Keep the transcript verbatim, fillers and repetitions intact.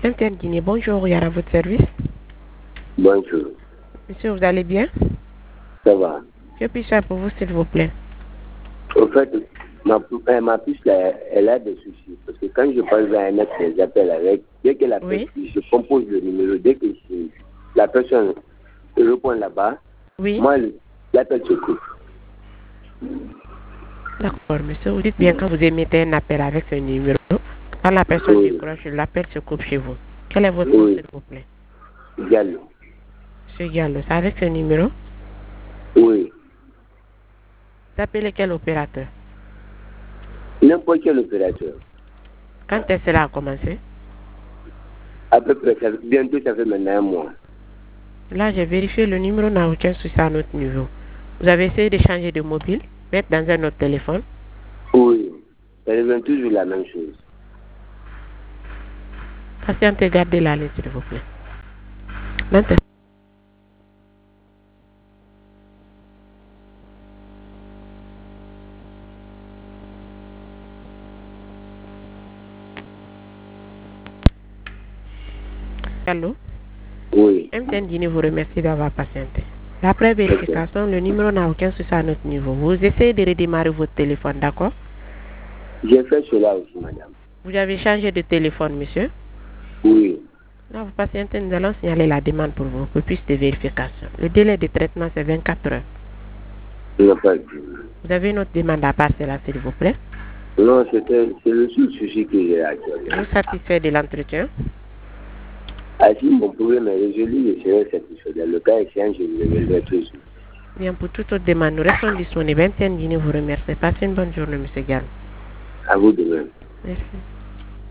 Interne Guinée, bonjour, il y a à votre service. Bonjour. Monsieur, vous allez bien? Ça va. Que puis-je faire pour vous, s'il vous plaît? Au fait, ma, ma puce, là, elle a des soucis. Parce que quand je parle à un mec, les appelle avec, dès que la Oui. personne, je compose le numéro, dès que je, la personne répond là-bas, Oui. moi, l'appel se coupe. D'accord, monsieur, vous dites bien quand vous émettez un appel avec ce numéro, quand la personne Oui. décroche, l'appel se coupe chez vous. Quel est votre Oui. nom, s'il vous plaît? Gallo. Monsieur Gallo, c'est avec ce numéro? Oui. Vous appelez quel opérateur? N'importe quel opérateur. Quand est-ce que cela a commencé? À peu près, ça, bientôt ça fait maintenant un mois. Là, j'ai vérifié, le numéro n'a aucun souci à notre niveau. Vous avez essayé de changer de mobile, mettre dans un autre téléphone? Oui. Ça revient toujours la même chose. Patientez, gardez la ligne, s'il vous plaît. Maintenant. Allô? Oui. M T N Guinée vous remercie d'avoir patienté. Après vérification, le numéro n'a aucun souci à notre niveau. Vous essayez de redémarrer votre téléphone, d'accord? J'ai fait cela aussi, madame. Vous avez changé de téléphone, monsieur? Oui. Là, vous patientez, nous allons signaler la demande pour vous, pour plus de vérification. Le délai de traitement, c'est vingt-quatre heures. Non, pas du tout. Vous avez une autre demande à part cela, s'il vous plaît? Non, c'est le seul souci que j'ai actuellement. Vous satisfait de l'entretien? Ah, si mon problème est résolu, je serai satisfait. Dans le cas échéant, je le reviendrai toujours. Bien, pour toute autre demande, nous restons disponibles. M T N Guinée vous remercie. Passez une bonne journée, monsieur Gall. À vous de même. Merci.